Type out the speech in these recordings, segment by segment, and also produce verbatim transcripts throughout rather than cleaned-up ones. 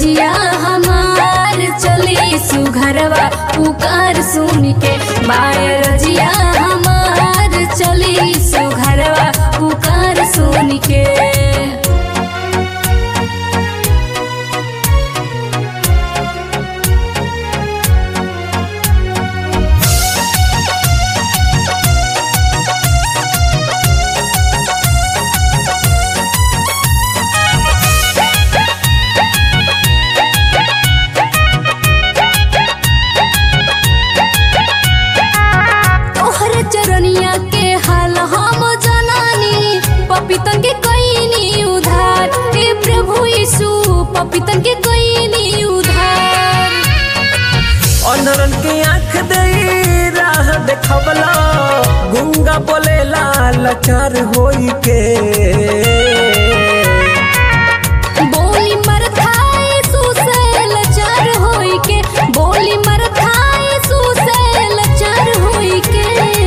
रजिया हमार चली सुघरवा पुकार सुन के। बाय रजिया हमार चली सुघरवा पुकार सुन के। चरनिया के हाल हम जनानी पपितन के कईनी उधार। हे प्रभु यीशु पपितन के कईनी उधार। अंधरन के आँख दे राह देखबला गुंगा बोलेला लाचार होई के। बोली मरथाई सुसे लाचार होई के। बोली मरथाई सुसे लाचार होई के।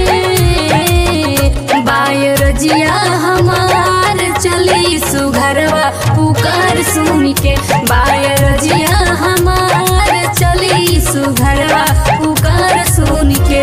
बाय रजिया हमार चली सुघरवा पुकार सुन के। बाय रजिया हमार चली सुघरवा पुकार सुन के।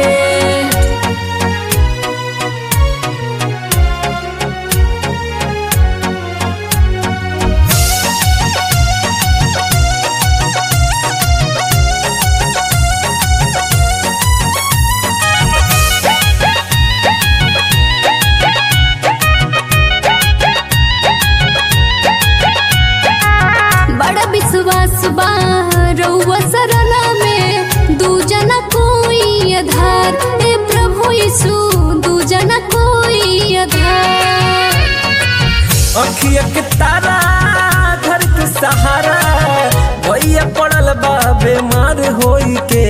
बड़ा विश्वास बा रउआ सरना में दूजना कोई आधार। हे प्रभु यीशु दूजना कोई आधार। अखिया के तारा घर के सहारा भैया पड़ल बा बीमार होई के।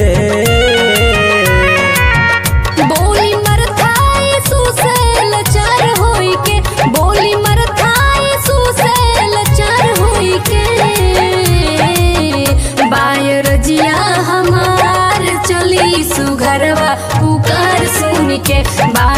बोली मरथाई सुसे लाचार होई के। बोली मरथाई सुसे लाचार होई के। बाय रजिया हमार चली सुघरवा पुकार सुन के।